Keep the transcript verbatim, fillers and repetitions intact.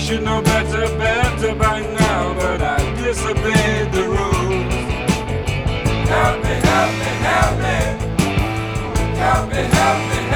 should know better, better by now, but I disobeyed the rules. Help me, help me, help me. Help me, help me,